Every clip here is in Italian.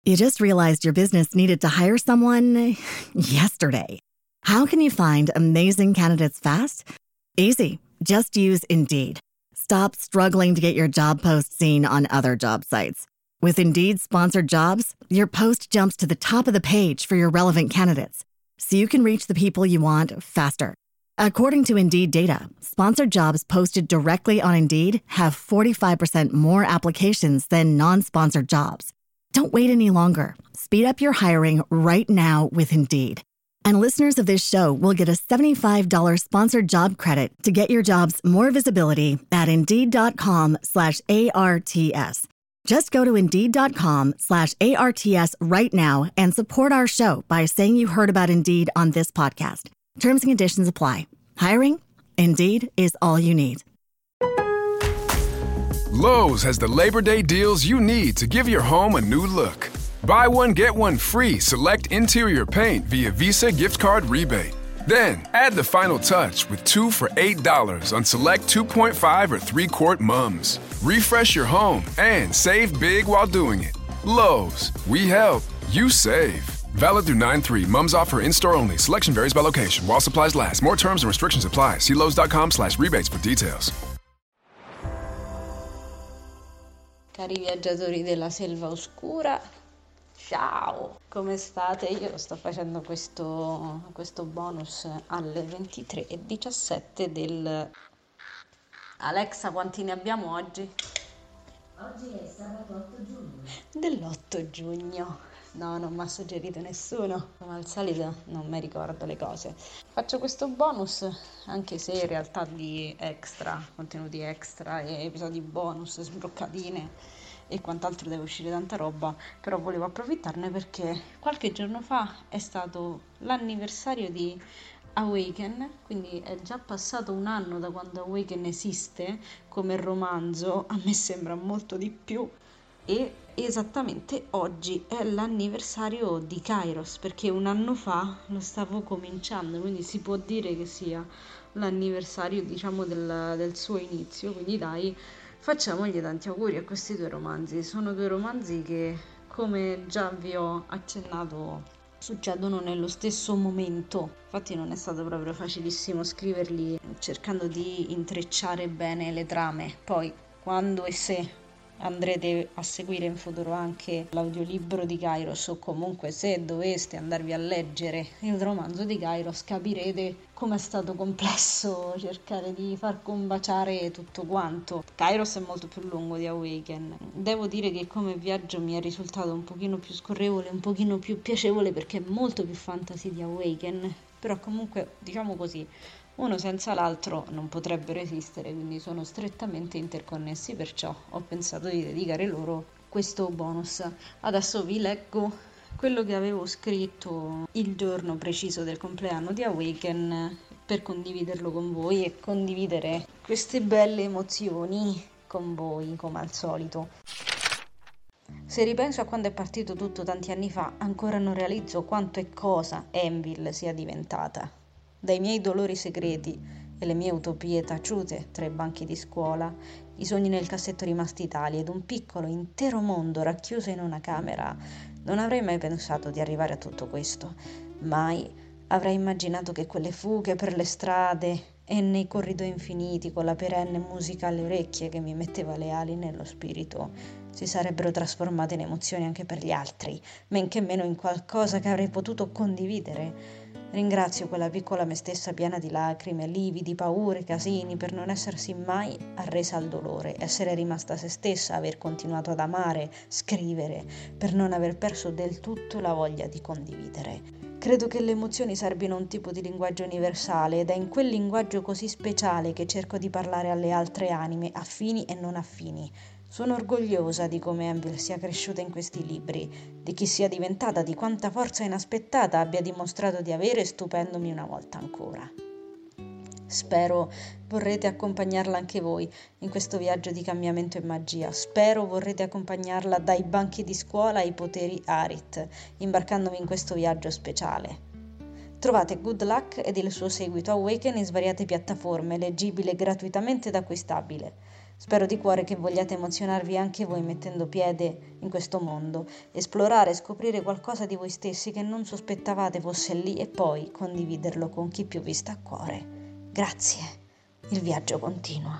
You just realized your business needed to hire someone yesterday. How can you find amazing candidates fast? Easy. Just use Indeed. Stop struggling to get your job post seen on other job sites. With Indeed sponsored jobs, your post jumps to the top of the page for your relevant candidates, so you can reach the people you want faster. According to Indeed data, sponsored jobs posted directly on Indeed have 45% more applications than non-sponsored jobs. Don't wait any longer. Speed up your hiring right now with Indeed. And listeners of this show will get a $75 sponsored job credit to get your jobs more visibility at Indeed.com/ARTS. Just go to Indeed.com/ARTS right now and support our show by saying you heard about Indeed on this podcast. Terms and conditions apply. Hiring? Indeed is all you need. Lowe's has the Labor Day deals you need to give your home a new look. Buy one, get one free select interior paint via Visa gift card rebate. Then, add the final touch with 2 for $8 on select 2.5 or 3-quart mums. Refresh your home and save big while doing it. Lowe's, we help, you save. Valid through 9/3. Mums offer in-store only. Selection varies by location. While supplies last. More terms and restrictions apply. See Lowes.com/rebates for details. Cari viaggiatori della selva oscura, ciao! Come state? Io sto facendo questo bonus alle 23:17 del... Alexa, quanti ne abbiamo oggi? Oggi è sabato 8 giugno. Dell'8 giugno. No, non mi ha suggerito nessuno. Come al solito non mi ricordo le cose. Faccio questo bonus, anche se in realtà di extra, contenuti extra e episodi bonus, sbroccatine e quant'altro deve uscire tanta roba, però volevo approfittarne perché qualche giorno fa è stato l'anniversario di Awaken, quindi è già passato un anno da quando Awaken esiste come romanzo, a me sembra molto di più, e esattamente oggi è l'anniversario di Kairos, perché un anno fa lo stavo cominciando, quindi si può dire che sia l'anniversario, diciamo, del suo inizio, quindi dai, facciamogli tanti auguri a questi due romanzi. Sono due romanzi che, come già vi ho accennato, succedono nello stesso momento, infatti non è stato proprio facilissimo scriverli cercando di intrecciare bene le trame. Poi quando e se andrete a seguire in futuro anche l'audiolibro di Kairos, o comunque se doveste andarvi a leggere il romanzo di Kairos, capirete come è stato complesso cercare di far combaciare tutto quanto. Kairos è molto più lungo di Awaken. Devo dire che come viaggio mi è risultato un pochino più scorrevole, un pochino più piacevole, perché è molto più fantasy di Awaken, però comunque, diciamo così, uno senza l'altro non potrebbero esistere, quindi sono strettamente interconnessi, perciò ho pensato di dedicare loro questo bonus. Adesso vi leggo quello che avevo scritto il giorno preciso del compleanno di Awaken per condividerlo con voi e condividere queste belle emozioni con voi, come al solito. Se ripenso a quando è partito tutto tanti anni fa, ancora non realizzo quanto e cosa Anvil sia diventata. Dai miei dolori segreti e le mie utopie taciute tra i banchi di scuola, i sogni nel cassetto rimasti tali ed un piccolo intero mondo racchiuso in una camera, non avrei mai pensato di arrivare a tutto questo. Mai avrei immaginato che quelle fughe per le strade e nei corridoi infiniti con la perenne musica alle orecchie che mi metteva le ali nello spirito si sarebbero trasformate in emozioni anche per gli altri, men che meno in qualcosa che avrei potuto condividere. Ringrazio quella piccola me stessa piena di lacrime, lividi, paure, casini, per non essersi mai arresa al dolore, essere rimasta se stessa, aver continuato ad amare, scrivere, per non aver perso del tutto la voglia di condividere. Credo che le emozioni serbino un tipo di linguaggio universale ed è in quel linguaggio così speciale che cerco di parlare alle altre anime, affini e non affini. Sono orgogliosa di come Anvil sia cresciuta in questi libri, di chi sia diventata, di quanta forza inaspettata abbia dimostrato di avere, stupendomi una volta ancora. Spero vorrete accompagnarla anche voi in questo viaggio di cambiamento e magia. Spero vorrete accompagnarla dai banchi di scuola ai poteri Arit, imbarcandovi in questo viaggio speciale. Trovate Good Luck ed il suo seguito Awaken in svariate piattaforme, leggibile gratuitamente ed acquistabile. Spero di cuore che vogliate emozionarvi anche voi mettendo piede in questo mondo, esplorare e scoprire qualcosa di voi stessi che non sospettavate fosse lì e poi condividerlo con chi più vi sta a cuore. Grazie, il viaggio continua.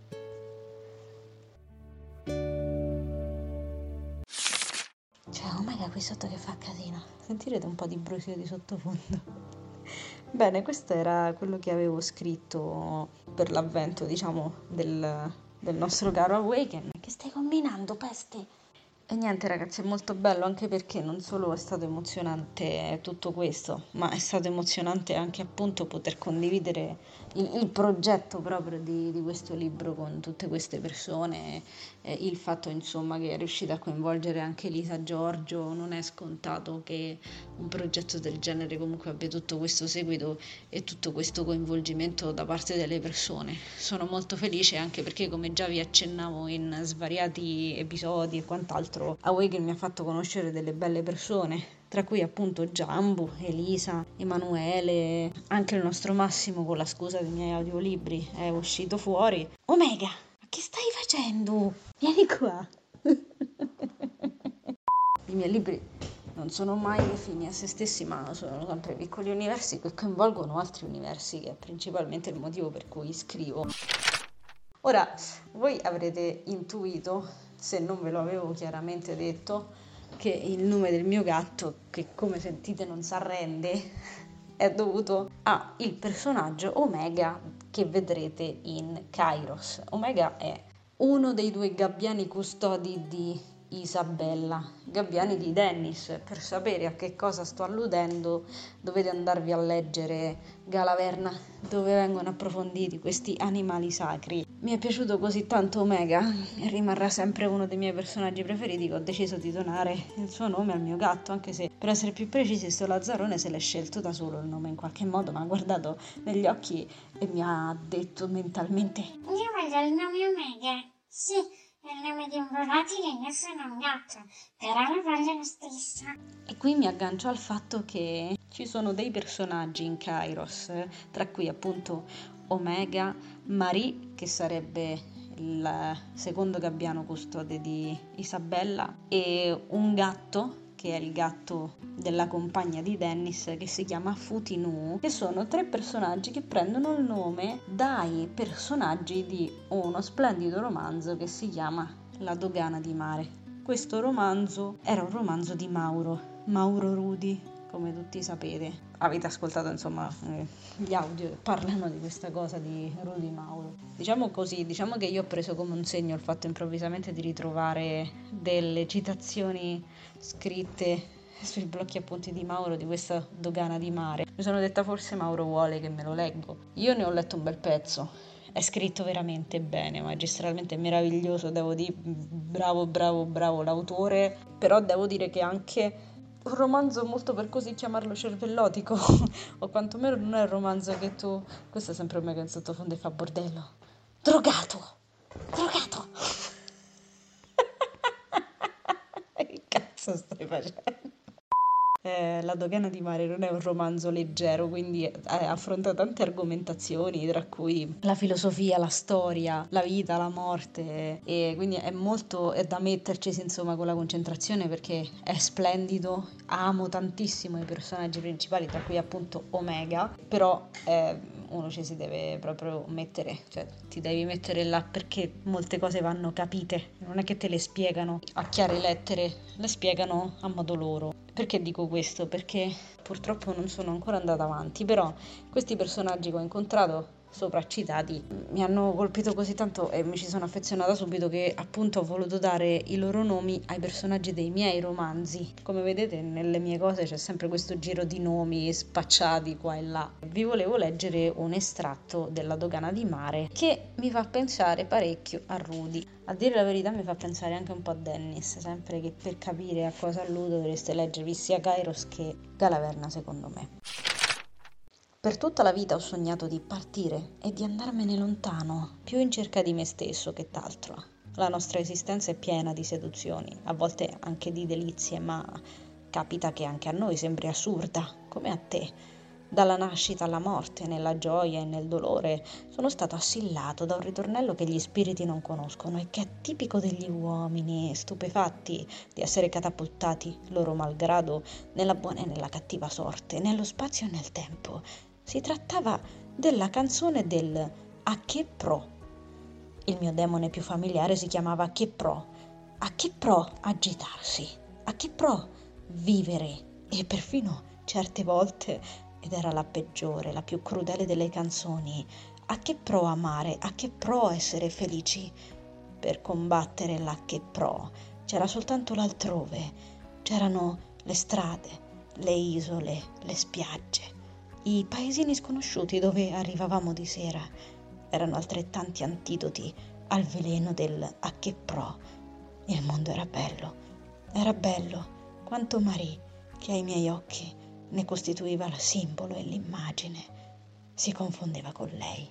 Cioè, Omega qui sotto che fa casino. Sentirete un po' di brusio di sottofondo. Bene, questo era quello che avevo scritto per l'avvento, diciamo, del nostro caro Awaken. Che stai combinando, peste? E niente ragazzi, è molto bello anche perché non solo è stato emozionante tutto questo, ma è stato emozionante anche appunto poter condividere il progetto proprio di questo libro con tutte queste persone, il fatto insomma che è riuscita a coinvolgere anche Lisa Giorgio. Non è scontato che un progetto del genere comunque abbia tutto questo seguito e tutto questo coinvolgimento da parte delle persone. Sono molto felice anche perché, come già vi accennavo in svariati episodi e quant'altro, Awaken mi ha fatto conoscere delle belle persone, tra cui appunto Giambu, Elisa, Emanuele, anche il nostro Massimo con la scusa dei miei audiolibri è uscito fuori. Omega, ma che stai facendo? Vieni qua. I miei libri non sono mai fini a se stessi, ma sono sempre piccoli universi che coinvolgono altri universi, che è principalmente il motivo per cui scrivo. Ora, voi avrete intuito, se non ve lo avevo chiaramente detto, che il nome del mio gatto, che come sentite non si arrende, è dovuto al personaggio Omega che vedrete in Kairos. Omega è uno dei 2 gabbiani custodi di Isabella, gabbiani di Dennis. Per sapere a che cosa sto alludendo dovete andarvi a leggere Galaverna, dove vengono approfonditi questi animali sacri. Mi è piaciuto così tanto Omega e rimarrà sempre uno dei miei personaggi preferiti, che ho deciso di donare il suo nome al mio gatto, anche se per essere più precisi sto Lazzarone se l'è scelto da solo il nome in qualche modo, ma ha guardato negli occhi e mi ha detto mentalmente: io voglio il nome Omega, sì, è il nome di un volatile e io sono un gatto, però lo voglio lo stesso. E qui mi aggancio al fatto che ci sono dei personaggi in Kairos, tra cui appunto Omega, Marie, che sarebbe il secondo gabbiano custode di Isabella, e un gatto, che è il gatto della compagna di Dennis, che si chiama Futinu, che sono 3 personaggi che prendono il nome dai personaggi di uno splendido romanzo che si chiama La dogana di mare. Questo romanzo era un romanzo di Mauro Rudi, come tutti sapete. Avete ascoltato insomma gli audio che parlano di questa cosa di Rudy Mauro. Diciamo che io ho preso come un segno il fatto improvvisamente di ritrovare delle citazioni scritte sui blocchi appunti di Mauro di questa dogana di mare. Mi sono detta forse Mauro vuole che me lo leggo. Io ne ho letto un bel pezzo. È scritto veramente bene, magistralmente meraviglioso, devo dire, bravo l'autore, però devo dire che anche un romanzo molto, per così chiamarlo, cervellotico, o quantomeno non è un romanzo che tu, questo è sempre un mega in sottofondo e fa bordello, drogato, che cazzo stai facendo? La dogana di mare non è un romanzo leggero, quindi affronta tante argomentazioni, tra cui la filosofia, la storia, la vita, la morte, e quindi è da metterci insomma con la concentrazione, perché è splendido. Amo tantissimo i personaggi principali, tra cui appunto Omega, però uno ci si deve proprio mettere, cioè ti devi mettere là, perché molte cose vanno capite, non è che te le spiegano a chiare lettere, le spiegano a modo loro. Perché dico questo? Perché purtroppo non sono ancora andata avanti, però questi personaggi che ho incontrato, sopracitati, mi hanno colpito così tanto e mi ci sono affezionata subito, che appunto ho voluto dare i loro nomi ai personaggi dei miei romanzi. Come vedete nelle mie cose c'è sempre questo giro di nomi spacciati qua e là. Vi volevo leggere un estratto della dogana di mare che mi fa pensare parecchio a Rudy. A dire la verità mi fa pensare anche un po' a Dennis, sempre che per capire a cosa alludo dovreste leggervi sia Kairos che Galaverna, secondo me. Per tutta la vita ho sognato di partire e di andarmene lontano, più in cerca di me stesso che d'altro. La nostra esistenza è piena di seduzioni, a volte anche di delizie, ma capita che anche a noi sembri assurda, come a te. Dalla nascita alla morte, nella gioia e nel dolore, sono stato assillato da un ritornello che gli spiriti non conoscono e che è tipico degli uomini, stupefatti di essere catapultati, loro malgrado, nella buona e nella cattiva sorte, nello spazio e nel tempo. Si trattava della canzone del A che pro. Il mio demone più familiare si chiamava A che pro. A che pro agitarsi, a che pro vivere e perfino certe volte, ed era la peggiore, la più crudele delle canzoni, a che pro amare, a che pro essere felici. Per combattere l'A che pro c'era soltanto l'altrove, c'erano le strade, le isole, le spiagge, i paesini sconosciuti dove arrivavamo di sera. Erano altrettanti antidoti al veleno del a che pro. Il mondo era bello, quanto Marie, che ai miei occhi ne costituiva il simbolo e l'immagine, si confondeva con lei.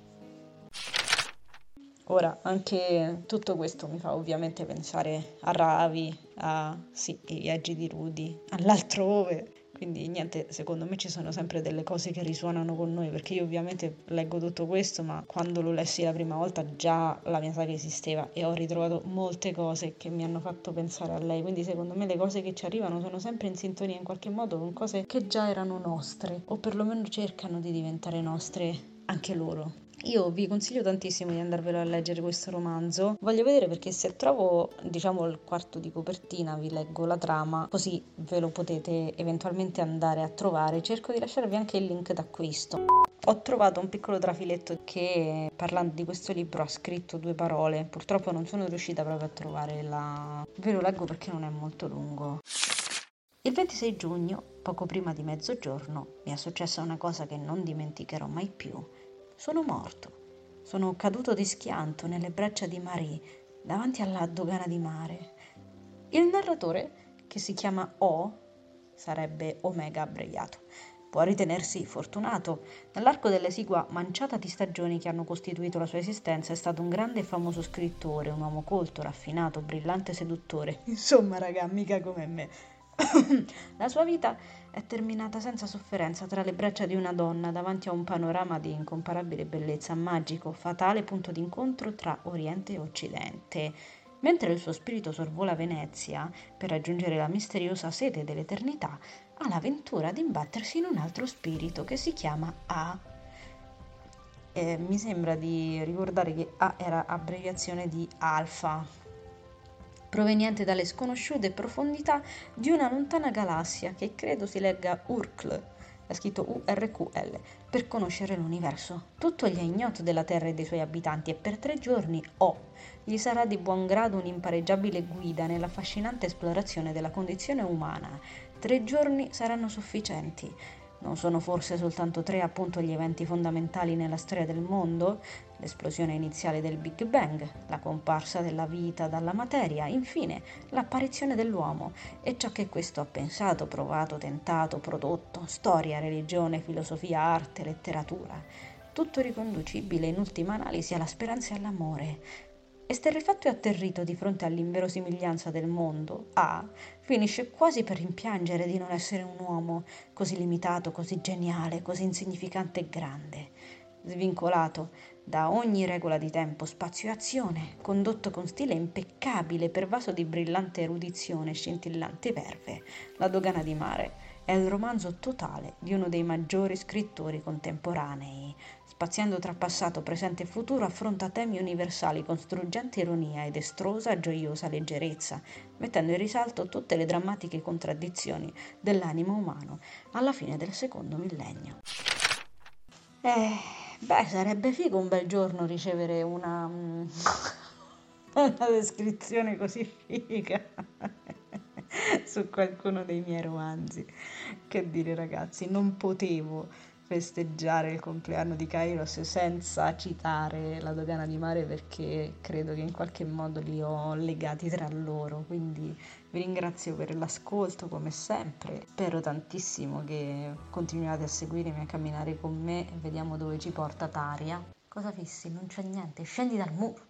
Ora, anche tutto questo mi fa ovviamente pensare a Ravi, i viaggi di Rudy, all'altrove. Quindi niente, secondo me ci sono sempre delle cose che risuonano con noi, perché io ovviamente leggo tutto questo, ma quando lo lessi la prima volta già la mia saga esisteva e ho ritrovato molte cose che mi hanno fatto pensare a lei. Quindi secondo me le cose che ci arrivano sono sempre in sintonia in qualche modo con cose che già erano nostre, o perlomeno cercano di diventare nostre anche loro. Io vi consiglio tantissimo di andarvelo a leggere questo romanzo. Voglio vedere, perché se trovo, diciamo, il quarto di copertina vi leggo la trama, così ve lo potete eventualmente andare a trovare. Cerco di lasciarvi anche il link d'acquisto. Ho trovato un piccolo trafiletto che, parlando di questo libro, ha scritto 2 parole. Purtroppo non sono riuscita proprio a trovare la... Ve lo leggo perché non è molto lungo. Il 26 giugno, poco prima di mezzogiorno, mi è successa una cosa che non dimenticherò mai più. Sono morto. Sono caduto di schianto nelle braccia di Marie, davanti alla dogana di mare. Il narratore, che si chiama O, sarebbe Omega abbreviato, può ritenersi fortunato. Nell'arco dell'esigua manciata di stagioni che hanno costituito la sua esistenza è stato un grande e famoso scrittore, un uomo colto, raffinato, brillante, seduttore. Insomma, raga, mica come me. La sua vita è terminata senza sofferenza tra le braccia di una donna davanti a un panorama di incomparabile bellezza, magico, fatale punto d'incontro tra Oriente e Occidente. Mentre il suo spirito sorvola Venezia per raggiungere la misteriosa sede dell'eternità, ha l'avventura di imbattersi in un altro spirito che si chiama A. Mi sembra di ricordare che A era abbreviazione di Alfa, proveniente dalle sconosciute profondità di una lontana galassia che credo si legga Urkl, è scritto URQL, per conoscere l'universo. Tutto gli è ignoto della Terra e dei suoi abitanti e per 3 giorni gli sarà di buon grado un'impareggiabile guida nell'affascinante esplorazione della condizione umana. 3 giorni saranno sufficienti. Non sono forse soltanto 3 appunto gli eventi fondamentali nella storia del mondo? L'esplosione iniziale del Big Bang, la comparsa della vita dalla materia, infine l'apparizione dell'uomo e ciò che questo ha pensato, provato, tentato, prodotto, storia, religione, filosofia, arte, letteratura. Tutto riconducibile in ultima analisi alla speranza e all'amore. Esterrefatto e atterrito di fronte all'inverosimiglianza del mondo, A finisce quasi per rimpiangere di non essere un uomo così limitato, così geniale, così insignificante e grande. Svincolato da ogni regola di tempo, spazio e azione, condotto con stile impeccabile, pervaso di brillante erudizione e scintillante verve, La dogana di mare è il romanzo totale di uno dei maggiori scrittori contemporanei. Spaziando tra passato, presente e futuro, affronta temi universali con struggente ironia ed estrosa, gioiosa leggerezza, mettendo in risalto tutte le drammatiche contraddizioni dell'animo umano alla fine del secondo millennio. Sarebbe figo un bel giorno ricevere una descrizione così figa su qualcuno dei miei romanzi. Che dire, ragazzi, non potevo festeggiare il compleanno di Kairos senza citare La dogana di mare, perché credo che in qualche modo li ho legati tra loro. Quindi vi ringrazio per l'ascolto come sempre, spero tantissimo che continuiate a seguirmi, a camminare con me e vediamo dove ci porta Taria. Cosa fissi? Non c'è niente, scendi dal muro,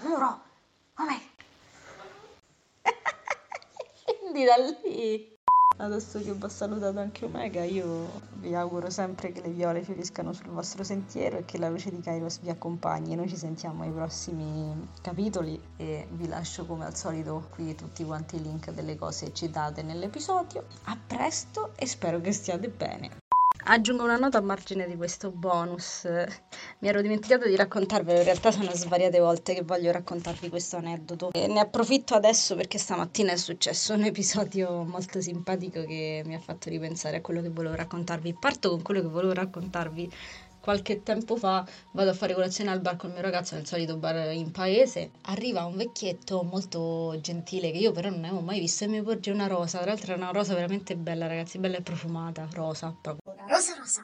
oh my... scendi da lì. Adesso che vi ho salutato anche Omega, io vi auguro sempre che le viole fioriscano sul vostro sentiero e che la luce di Kairos vi accompagni. Noi ci sentiamo ai prossimi capitoli e vi lascio come al solito qui tutti quanti i link delle cose citate nell'episodio. A presto e spero che stiate bene. Aggiungo una nota a margine di questo bonus. Mi ero dimenticata di raccontarvelo, in realtà sono svariate volte che voglio raccontarvi questo aneddoto. E ne approfitto adesso perché stamattina è successo un episodio molto simpatico che mi ha fatto ripensare a quello che volevo raccontarvi. Parto con quello che volevo raccontarvi. Qualche tempo fa vado a fare colazione al bar con il mio ragazzo, nel solito bar in paese. Arriva un vecchietto molto gentile che io però non avevo mai visto e mi porge una rosa. Tra l'altro era una rosa veramente bella, ragazzi, bella e profumata, rosa proprio. Rosa.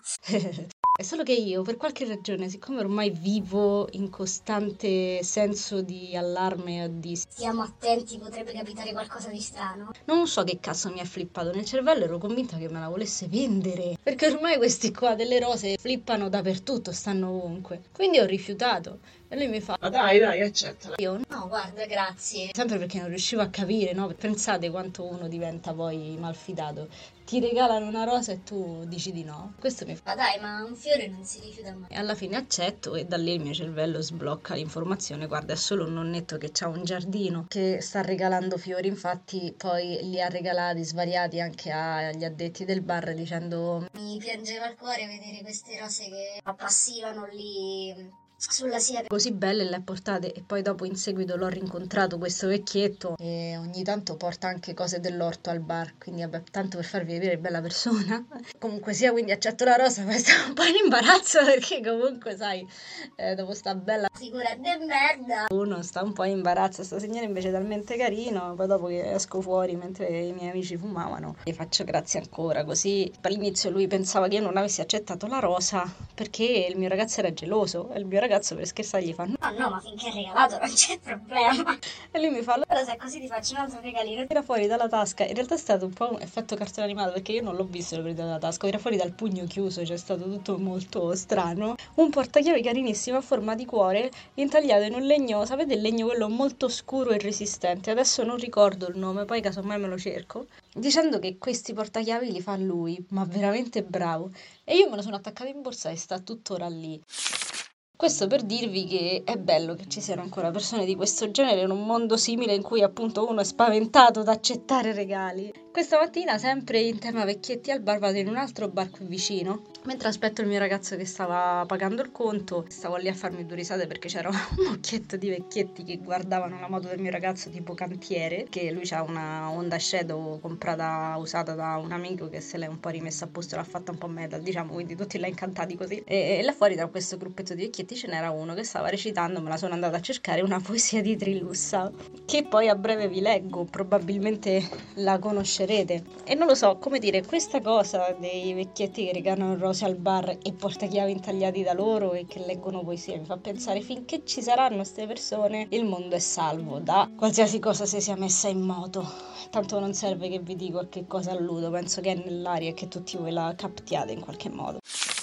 È solo che io, per qualche ragione, siccome ormai vivo in costante senso di allarme o di... Stiamo attenti, potrebbe capitare qualcosa di strano. Non so che cazzo mi è flippato nel cervello, ero convinta che me la volesse vendere. Perché ormai questi qua delle rose flippano dappertutto, stanno ovunque. Quindi ho rifiutato. E lui mi fa: Ma dai, accettala. Io No, guarda, grazie. sempre perché non riuscivo a capire, no? Pensate quanto uno diventa poi malfidato. Ti regalano una rosa e tu dici di no. Questo mi fa... Ma dai, ma un fiore non si rifiuta mai. E alla fine accetto e da lì il mio cervello sblocca l'informazione. Guarda, è solo un nonnetto che ha un giardino che sta regalando fiori, infatti poi li ha regalati svariati anche agli addetti del bar dicendo: Mi piangeva il cuore vedere queste rose che appassivano lì sulla siepe. così belle, le ha portate. E poi dopo in seguito l'ho rincontrato questo vecchietto e ogni tanto porta anche cose dell'orto al bar, quindi vabbè, tanto per farvi vedere bella persona. Comunque sia, quindi accetto la rosa, poi sta un po' in imbarazzo perché comunque sai, dopo sta bella Figura de merda. uno sta un po' in imbarazzo. Sto signore invece è talmente carino, poi dopo che esco fuori mentre i miei amici fumavano gli faccio grazie ancora. Così all'inizio lui pensava che io non avessi accettato la rosa perché il mio ragazzo era geloso e il mio ragazzo per scherzare gli fa no. No, ma finché è regalato non c'è problema. E lui mi fa: Allora se è così ti faccio un altro regalino. tira fuori dalla tasca. In realtà è stato un po' un effetto cartone animato perché io non l'ho visto lo prendere dalla tasca, era fuori dal pugno chiuso, c'è stato tutto molto strano. Un portachiavi carinissimo a forma di cuore intagliato in un legno, sapete il legno quello molto scuro e resistente, adesso non ricordo il nome, poi casomai me lo cerco, dicendo che questi portachiavi li fa lui, ma veramente bravo. E io me lo sono attaccato in borsa e sta tuttora lì. Questo per dirvi che è bello che ci siano ancora persone di questo genere in un mondo simile in cui appunto uno è spaventato da accettare regali. Questa mattina, sempre in tema vecchietti al bar, vado in un altro bar qui vicino. Mentre aspetto il mio ragazzo che stava pagando il conto, stavo lì a farmi due risate perché c'era un occhietto di vecchietti che guardavano la moto del mio ragazzo tipo cantiere, che lui ha una Honda Shadow comprata usata da un amico che se l'è un po' rimessa a posto, l'ha fatta un po' metal, diciamo, quindi tutti là incantati così. E là fuori tra questo gruppetto di vecchietti ce n'era uno che stava recitando, me la sono andata a cercare, una poesia di Trilussa, che poi a breve vi leggo, probabilmente la conoscerete. E non lo so, come dire, questa cosa dei vecchietti che regalano rose al bar e portachiavi intagliati da loro e che leggono poesie mi fa pensare: finché ci saranno queste persone il mondo è salvo da qualsiasi cosa si sia messa in moto. Tanto non serve che vi dico a che cosa alludo, penso che è nell'aria e che tutti voi la captiate in qualche modo.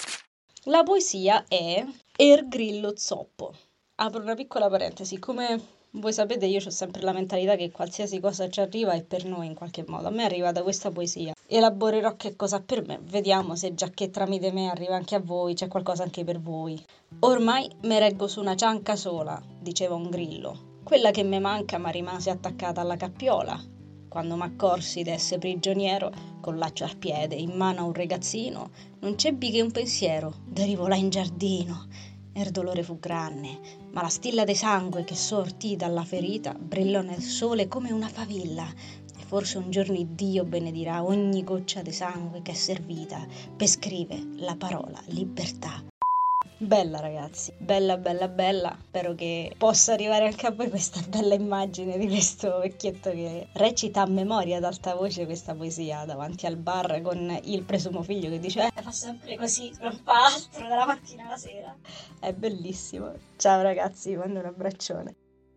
La poesia è Er Grillo Zoppo. Apro una piccola parentesi, come voi sapete io ho sempre la mentalità che qualsiasi cosa ci arriva è per noi in qualche modo. A me è arrivata questa poesia, elaborerò che cosa ha per me, vediamo se già che tramite me arriva anche a voi, c'è qualcosa anche per voi. Ormai me reggo su una cianca sola, diceva un grillo, quella che me manca ma rimase attaccata alla cappiola. Quando m'accorsi d'esse prigioniero, con laccio al piede, in mano a un ragazzino, non c'ebbi che un pensiero, derivò là in giardino. Er dolore fu grande, ma la stilla de sangue che sortì dalla ferita brillò nel sole come una favilla, e forse un giorno Dio benedirà ogni goccia de sangue che è servita per scrivere la parola libertà. Bella ragazzi, bella bella bella, spero che possa arrivare anche a voi questa bella immagine di questo vecchietto che recita a memoria ad alta voce questa poesia davanti al bar con il presumo figlio che dice Fa sempre così, non fa altro dalla mattina alla sera. è bellissimo. Ciao ragazzi, vi mando un abbraccione.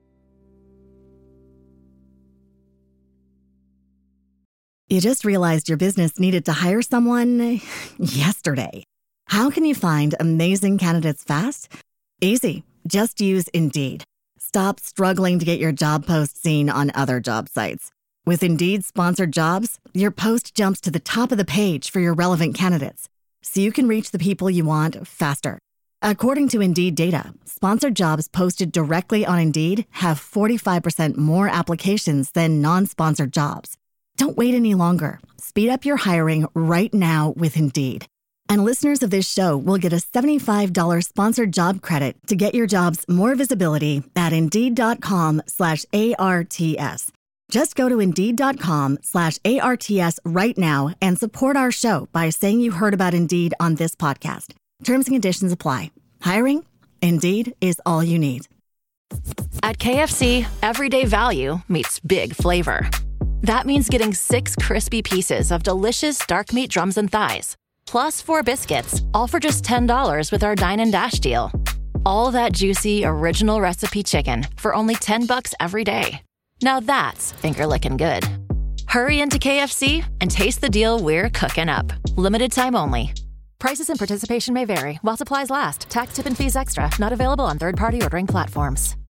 You just realized your business needed to hire someone yesterday. How can you find amazing candidates fast? Easy. Just use Indeed. Stop struggling to get your job post seen on other job sites. With Indeed sponsored jobs, your post jumps to the top of the page for your relevant candidates, so you can reach the people you want faster. According to Indeed data, sponsored jobs posted directly on Indeed have 45% more applications than non-sponsored jobs. Don't wait any longer. Speed up your hiring right now with Indeed. And listeners of this show will get a $75 sponsored job credit to get your jobs more visibility at Indeed.com/ARTS. Just go to Indeed.com/ARTS right now and support our show by saying you heard about Indeed on this podcast. Terms and conditions apply. Hiring? Indeed is all you need. At KFC, everyday value meets big flavor. That means getting 6 crispy pieces of delicious dark meat drums and thighs, plus 4 biscuits, all for just $10 with our Dine and Dash deal. All that juicy, original recipe chicken for only $10 every day. Now that's finger-licking good. Hurry into KFC and taste the deal we're cooking up. Limited time only. Prices and participation may vary while supplies last. Tax, tip, and fees extra. Not available on third-party ordering platforms.